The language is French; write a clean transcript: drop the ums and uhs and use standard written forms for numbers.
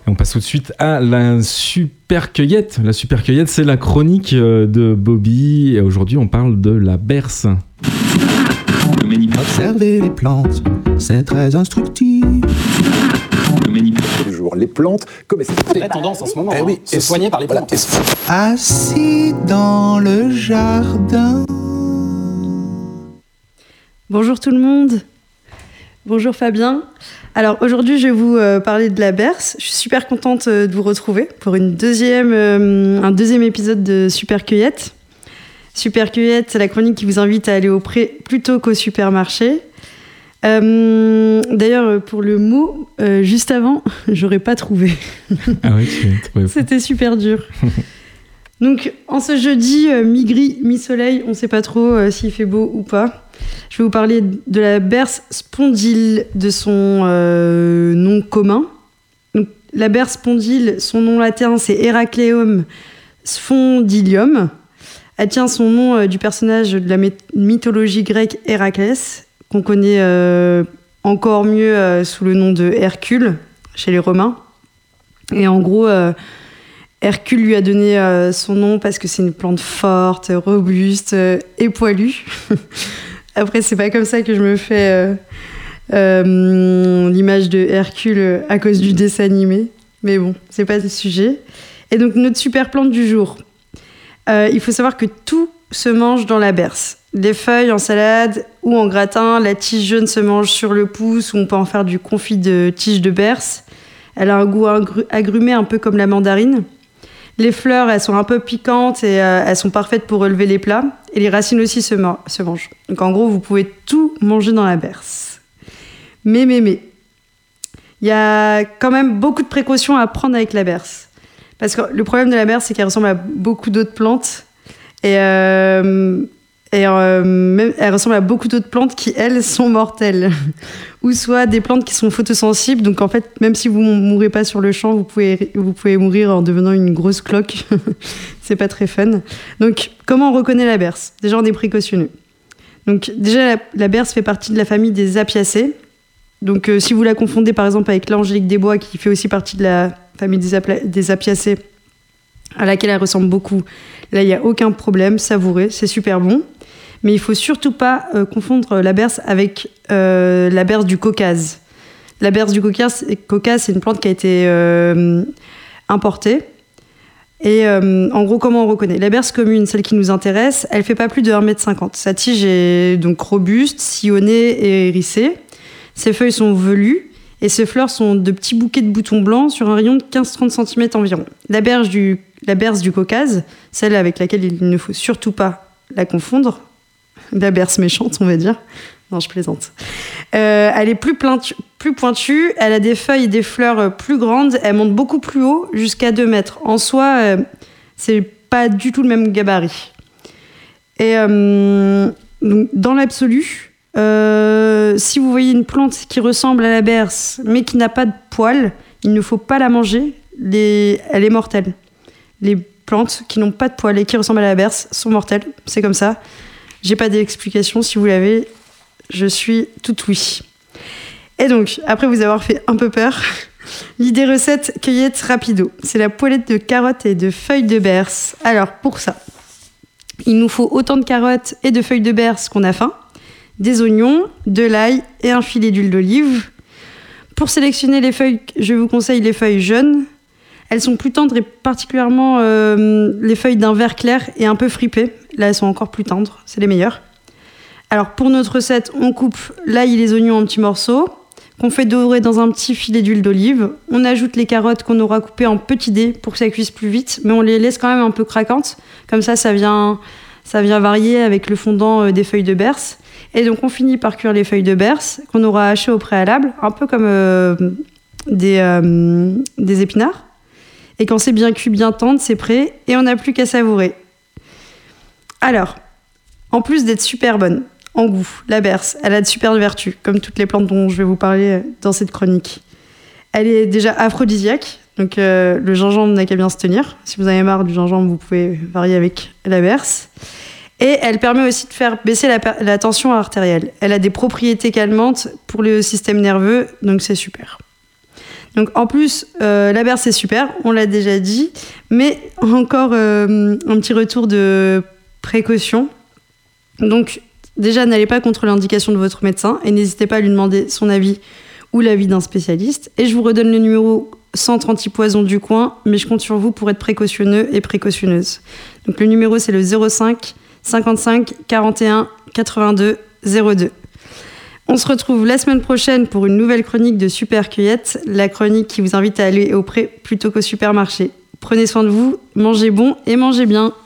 On passe tout de suite à la super cueillette. La super cueillette, c'est la chronique de Bobby. Et aujourd'hui, on parle de la berce. Observer les plantes, c'est très instructif. Les plantes, comme c'est la tendance en ce moment, se soigner par les plantes. Assis dans le jardin. Bonjour tout le monde. Bonjour Fabien. Alors aujourd'hui, je vais vous parler de la berce. Je suis super contente de vous retrouver pour un deuxième épisode de Super Cueillette. Super Cueillette, c'est la chronique qui vous invite à aller au pré plutôt qu'au supermarché. D'ailleurs, pour le mot, juste avant, j'aurais pas trouvé. Ah oui, tu trouvais. C'était super dur. Donc, en ce jeudi, mi-gris, mi-soleil, on sait pas trop s'il fait beau ou pas. Je vais vous parler de la berce spondyle, de son nom commun. Donc, la berce spondyle, son nom latin, c'est Heracleum spondylium. Elle tient son nom du personnage de la mythologie grecque Héraclès, qu'on connaît encore mieux sous le nom de Hercule, chez les Romains. Et en gros, Hercule lui a donné son nom parce que c'est une plante forte, robuste et poilue. Après, c'est pas comme ça que je me fais l'image de Hercule à cause du dessin animé. Mais bon, c'est pas le sujet. Et donc, notre super plante du jour. Il faut savoir que tout se mange dans la berce. Les feuilles en salade ou en gratin, la tige jaune se mange sur le pouce ou on peut en faire du confit de tige de berce. Elle a un goût agrumé un peu comme la mandarine. Les fleurs, elles sont un peu piquantes et elles sont parfaites pour relever les plats. Et les racines aussi se mangent. Donc en gros, vous pouvez tout manger dans la berce. Mais. Il y a quand même beaucoup de précautions à prendre avec la berce. Parce que le problème de la berce, c'est qu'elle ressemble à beaucoup d'autres plantes. Et même, elle ressemble à beaucoup d'autres plantes qui, elles, sont mortelles. Ou soit des plantes qui sont photosensibles. Donc, en fait, même si vous ne mourrez pas sur le champ, vous pouvez mourir en devenant une grosse cloque. C'est pas très fun. Donc, comment on reconnaît la berce ? Déjà, on est précautionneux. Donc, déjà, la berce fait partie de la famille des Apiacées. Donc, si vous la confondez, par exemple, avec l'Angélique des Bois, qui fait aussi partie de la famille des Apiacées, à laquelle elle ressemble beaucoup, là, il n'y a aucun problème, savourez, c'est super bon. Mais il ne faut surtout pas confondre la berce avec la berce du Caucase. La berce du Caucase, c'est une plante qui a été importée. Et en gros, comment on reconnaît ? La berce commune, celle qui nous intéresse, elle ne fait pas plus de 1,50 m. Sa tige est donc robuste, sillonnée et hérissée. Ses feuilles sont velues et ses fleurs sont de petits bouquets de boutons blancs sur un rayon de 15-30 cm environ. La berce du Caucase, celle avec laquelle il ne faut surtout pas la confondre, la berce méchante, on va dire. Non, je plaisante. Elle est plus pointue, elle a des feuilles et des fleurs plus grandes, elle monte beaucoup plus haut, jusqu'à 2 mètres. En soi, c'est pas du tout le même gabarit. Et donc, dans l'absolu, si vous voyez une plante qui ressemble à la berce, mais qui n'a pas de poils, il ne faut pas la manger, elle est mortelle. Les plantes qui n'ont pas de poils et qui ressemblent à la berce sont mortelles, c'est comme ça. J'ai pas d'explication, si vous l'avez, je suis tout oui. Et donc, après vous avoir fait un peu peur, l'idée recette cueillette rapido, c'est la poêlette de carottes et de feuilles de berce. Alors pour ça, il nous faut autant de carottes et de feuilles de berce qu'on a faim, des oignons, de l'ail et un filet d'huile d'olive. Pour sélectionner les feuilles, je vous conseille les feuilles jaunes. Elles sont plus tendres et particulièrement les feuilles d'un vert clair et un peu fripées. Là, elles sont encore plus tendres, c'est les meilleures. Alors, pour notre recette, on coupe l'ail et les oignons en petits morceaux, qu'on fait dorer dans un petit filet d'huile d'olive. On ajoute les carottes qu'on aura coupées en petits dés pour que ça cuise plus vite, mais on les laisse quand même un peu craquantes. Comme ça vient varier avec le fondant des feuilles de berce. Et donc, on finit par cuire les feuilles de berce qu'on aura hachées au préalable, un peu comme des épinards. Et quand c'est bien cuit, bien tendre, c'est prêt. Et on n'a plus qu'à savourer. Alors, en plus d'être super bonne en goût, la berce, elle a de super vertus, comme toutes les plantes dont je vais vous parler dans cette chronique. Elle est déjà aphrodisiaque, donc le gingembre n'a qu'à bien se tenir. Si vous avez marre du gingembre, vous pouvez varier avec la berce. Et elle permet aussi de faire baisser la tension artérielle. Elle a des propriétés calmantes pour le système nerveux, donc c'est super. Donc en plus, la berce c'est super, on l'a déjà dit, mais encore un petit retour de précaution. Donc déjà, n'allez pas contre l'indication de votre médecin et n'hésitez pas à lui demander son avis ou l'avis d'un spécialiste. Et je vous redonne le numéro centre antipoison du coin, mais je compte sur vous pour être précautionneux et précautionneuse. Donc le numéro c'est le 05 55 41 82 02. On se retrouve la semaine prochaine pour une nouvelle chronique de Super Cueillette, la chronique qui vous invite à aller au pré plutôt qu'au supermarché. Prenez soin de vous, mangez bon et mangez bien.